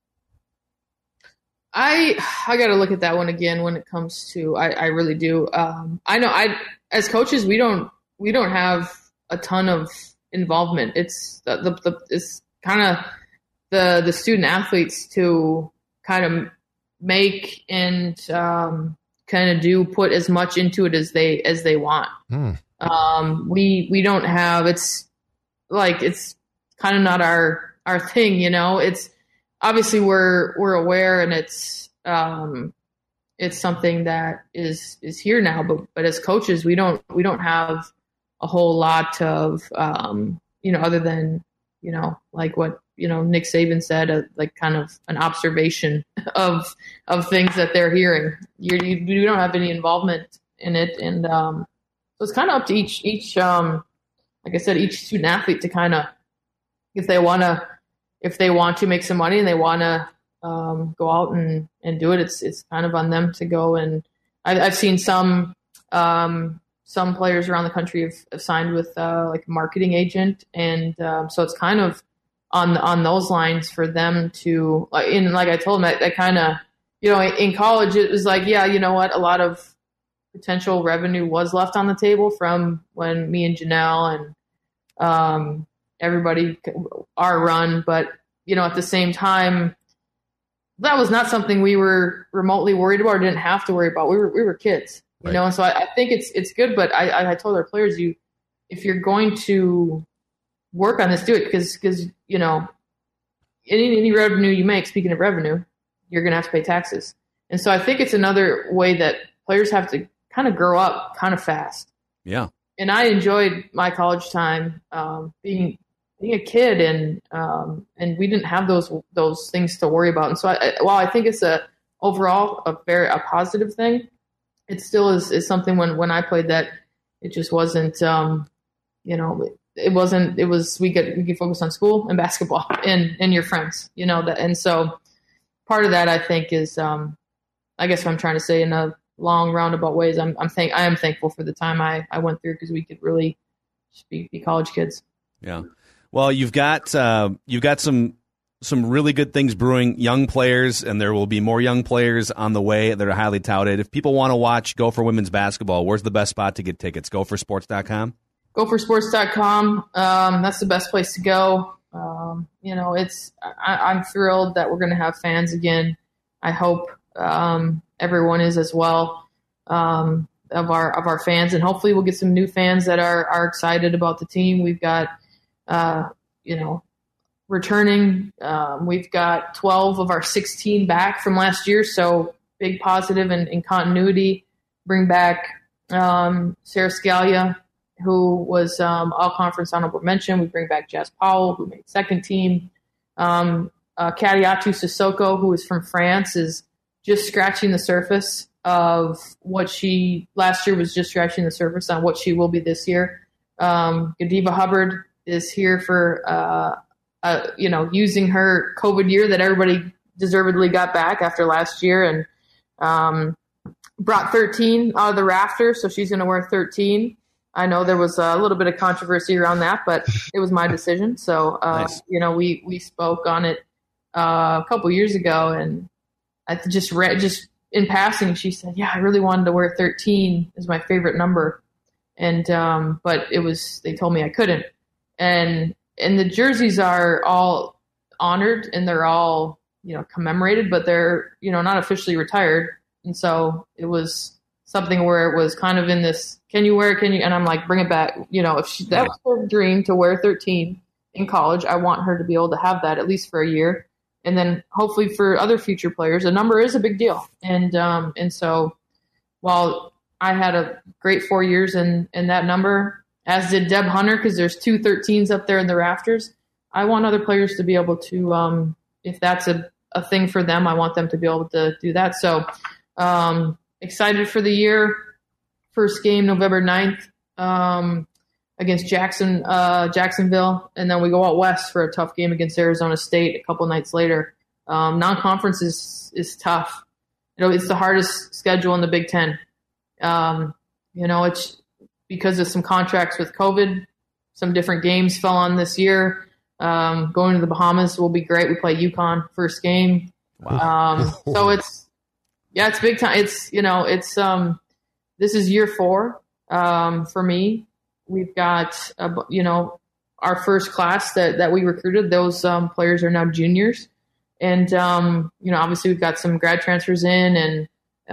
I I got to look at that one again when it comes to I, I really do. Um, I know I as coaches we don't we don't have a ton of involvement. It's the, the, the it's kind of the the student athletes to kind of make and um, kind of do put as much into it as they as they want. Hmm. Um, we we don't have it's like it's kind of not our our thing, you know. It's obviously we're we're aware and it's um, it's something that is is here now, but but as coaches we don't we don't have a whole lot of um, you know other than you know like what you know Nick Saban said, uh, like kind of an observation of of things that they're hearing. You're, you you don't have any involvement in it, and um, so it's kind of up to each each um, like I said, each student athlete to kind of if they want to. If they want to make some money and they want to um, go out and, and do it, it's it's kind of on them to go. And I've, I've seen some um, some players around the country have, have signed with uh, like a marketing agent, and um, so it's kind of on on those lines for them to. Like, in like I told them, that, that kind of you know in college it was like yeah you know what a lot of potential revenue was left on the table from when me and Janelle and. Um, everybody our run, but you know, at the same time, that was not something we were remotely worried about or didn't have to worry about. We were we were kids, you Right. know, and so I, I think it's it's good. But I, I told our players, you if you're going to work on this, do it because because you know any any revenue you make. Speaking of revenue, you're going to have to pay taxes, and so I think it's another way that players have to kind of grow up kind of fast. yeah, And I enjoyed my college time um, being being a kid, and um, and we didn't have those those things to worry about. And so, I, while I think it's a overall a very a positive thing, it still is, is something. When, when I played that, it just wasn't. Um, you know, it, it wasn't. It was we could we could focus on school and basketball and and your friends. You know that, and so part of that I think is, um, I guess what I'm trying to say in a long roundabout ways. I'm I'm thank I am thankful for the time I, I went through because we could really just be, be college kids. yeah. Well, you've got uh, you've got some some really good things brewing, young players, and there will be more young players on the way that are highly touted. If people want to watch Gopher women's basketball, where's the best spot to get tickets? gopher sports dot com? gopher sports dot com. Um, that's the best place to go. Um, you know, it's I, I'm thrilled that we're going to have fans again. I hope um, everyone is as well um, of our of our fans, and hopefully we'll get some new fans that are are excited about the team. We've got, uh, you know, returning. Um, we've got twelve of our sixteen back from last year, so big positive and, and continuity. Bring back um, Sarah Scalia, who was um, all-conference honorable mention. We bring back Jazz Powell, who made second team. Um, uh, Kadiatu Sissoko, who is from France, is just scratching the surface of what she last year was just scratching the surface on what she will be this year. Um, Godiva Hubbard is here for uh, uh, you know using her COVID year that everybody deservedly got back after last year, and um, brought thirteen out of the rafters, so she's going to wear thirteen. I know there was a little bit of controversy around that, but it was my decision. So, uh, nice. you know, we, we spoke on it uh, a couple years ago, and I just read, just in passing, she said, yeah, I really wanted to wear thirteen is my favorite number. And, um, but it was, they told me I couldn't. And, and the jerseys are all honored and they're all, you know, commemorated, but they're, you know, not officially retired. And so it was something where it was kind of in this, can you wear it? Can you? And I'm like, bring it back. You know, if she, that was her dream to wear thirteen in college, I want her to be able to have that at least for a year. And then hopefully for other future players, a number is a big deal. And, um, and so while I had a great four years in, in that number, as did Deb Hunter, because there's two thirteens up there in the rafters, I want other players to be able to, um, if that's a, a thing for them, I want them to be able to do that. So, um, excited for the year. First game, November ninth, um, against Jackson, uh, Jacksonville. And then we go out west for a tough game against Arizona State a couple nights later. Um, non-conference is, is tough. You know, it's the hardest schedule in the Big Ten. Um, you know, it's because of some contracts with COVID. Some different games fell on this year. Um, going to the Bahamas will be great. We play UConn first game. Wow. Um, so it's, yeah, it's big time. It's, you know, it's, um, this is year four, um, for me. We've got, uh, you know, our first class that, that we recruited. Those, um, players are now juniors. And, um, you know, obviously we've got some grad transfers in and,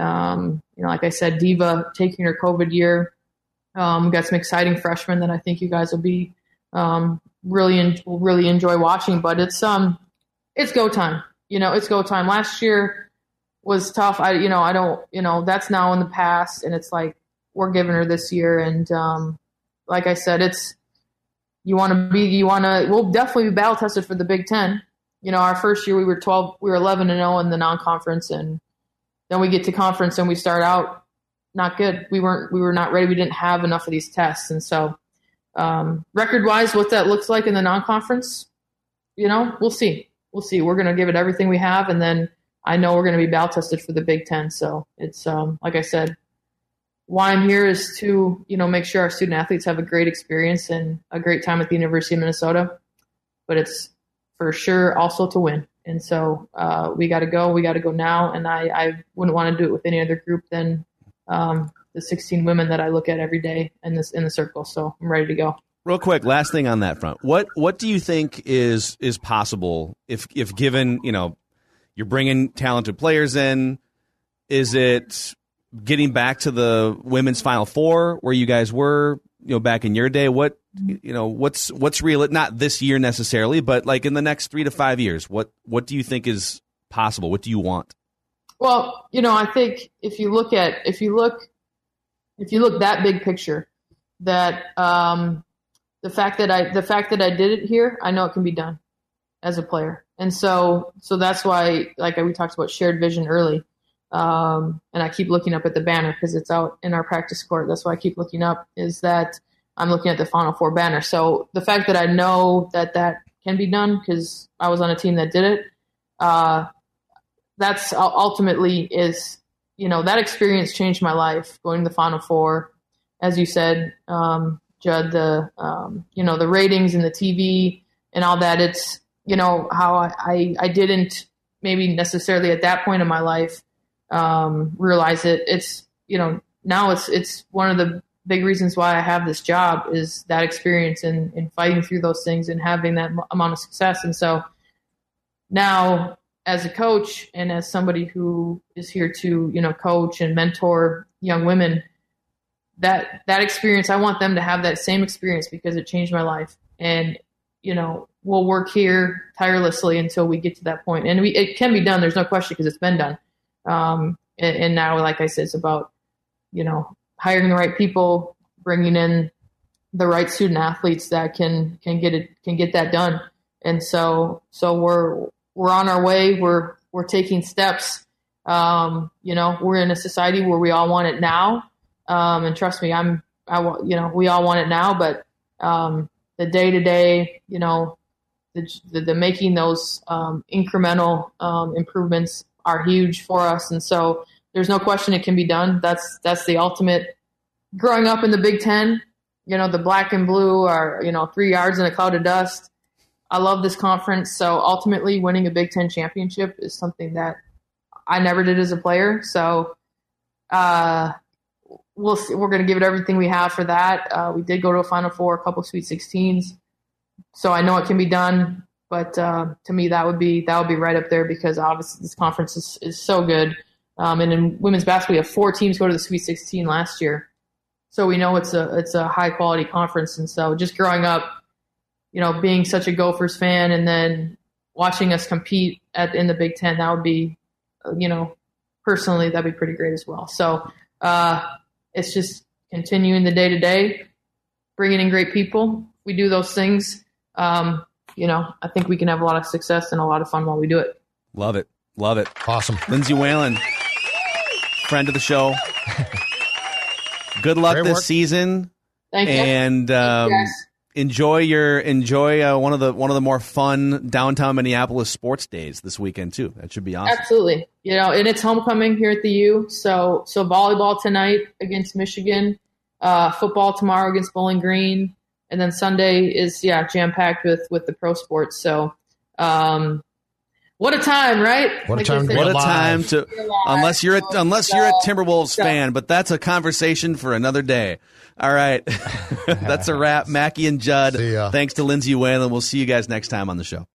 um, you know, like I said, Diva taking her COVID year. Um, we've got some exciting freshmen that I think you guys will be, um, really, in, will really enjoy watching, but it's, um, it's go time. You know, it's go time. Last year was tough. I, you know, I don't, you know, that's now in the past, and it's like, we're giving her this year. And, um, like I said, it's, you want to be, you want to, we'll definitely be battle tested for the Big Ten. You know, our first year we were twelve, we were eleven and oh in the non-conference, and then we get to conference and we start out not good. We weren't, we were not ready. We didn't have enough of these tests. And so, um, record wise, what that looks like in the non-conference, you know, we'll see, we'll see. We're going to give it everything we have. And then I know we're going to be battle tested for the Big Ten. So it's, um, like I said, why I'm here is to, you know, make sure our student athletes have a great experience and a great time at the University of Minnesota, but it's for sure also to win. And so uh, we got to go, we got to go now. And I, I wouldn't want to do it with any other group than um, the sixteen women that I look at every day in this, in the circle. So I'm ready to go. Real quick, last thing on that front. What, what do you think is, is possible if, if given, you know, you're bringing talented players in? Is it getting back to the women's Final Four where you guys were, you know, back in your day? What, you know, what's what's real? Not this year necessarily, but like in the next three to five years, what what do you think is possible? What do you want? Well, you know, I think if you look at if you look if you look that big picture, that um, the fact that I the fact that I did it here, I know it can be done as a player. And so, so that's why, like we talked about shared vision early. Um, and I keep looking up at the banner because it's out in our practice court. That's why I keep looking up, is that I'm looking at the Final Four banner. So the fact that I know that that can be done because I was on a team that did it, uh, that's ultimately is, you know, that experience changed my life, going to the Final Four. As you said, um, Judd, the, um, you know, the ratings and the T V and all that, it's, you know, how I, I, I didn't maybe necessarily at that point in my life um, realize it. It's, you know, now it's it's one of the big reasons why I have this job is that experience in, in fighting through those things and having that m- amount of success. And so now as a coach and as somebody who is here to, you know, coach and mentor young women, that that experience, I want them to have that same experience because it changed my life. And, you know, we'll work here tirelessly until we get to that point. And we, it can be done. There's no question because it's been done. Um, and, and now, like I said, it's about, you know, hiring the right people, bringing in the right student athletes that can, can get it, can get that done. And so, so we're, we're on our way. We're, we're taking steps. Um, you know, we're in a society where we all want it now. Um, and trust me, I'm, I, you know, we all want it now, but, um, the day to day, you know, the, the, the making those, um, incremental, um, improvements are huge for us. And so there's no question it can be done. That's, that's the ultimate. Growing up in the Big Ten, you know, the black and blue are, you know, three yards in a cloud of dust. I love this conference. So ultimately winning a Big Ten championship is something that I never did as a player. So, uh, We'll see. We're going to give it everything we have for that. Uh, we did go to a Final Four, a couple Sweet sixteens, so I know it can be done. But uh, to me, that would be that would be right up there because obviously this conference is, is so good. Um, and in women's basketball, we have four teams go to the Sweet sixteen last year, so we know it's a it's a high quality conference. And so just growing up, you know, being such a Gophers fan, and then watching us compete at in the Big Ten, that would be, you know, personally that'd be pretty great as well. So. Uh, It's just continuing the day to day, bringing in great people. We do those things. Um, you know, I think we can have a lot of success and a lot of fun while we do it. Love it. Love it. Awesome. Lindsay Whalen, friend of the show. Good luck Great this work. season. Thank you. And um, Yes. enjoy your enjoy uh, one of the one of the more fun downtown Minneapolis sports days this weekend too. That should be awesome. Absolutely. You know, and it's homecoming here at the U. So, so volleyball tonight against Michigan, uh, football tomorrow against Bowling Green, and then Sunday is yeah jam packed with with the pro sports. So, um, what a time, right? What a Like time they to say, What a Live. time to You're live. unless you're a, So, unless you're a so, Timberwolves so. fan, but that's a conversation for another day. All right, that's a wrap. Mackie and Judd. See ya. Thanks to Lindsay Whalen. We'll see you guys next time on the show.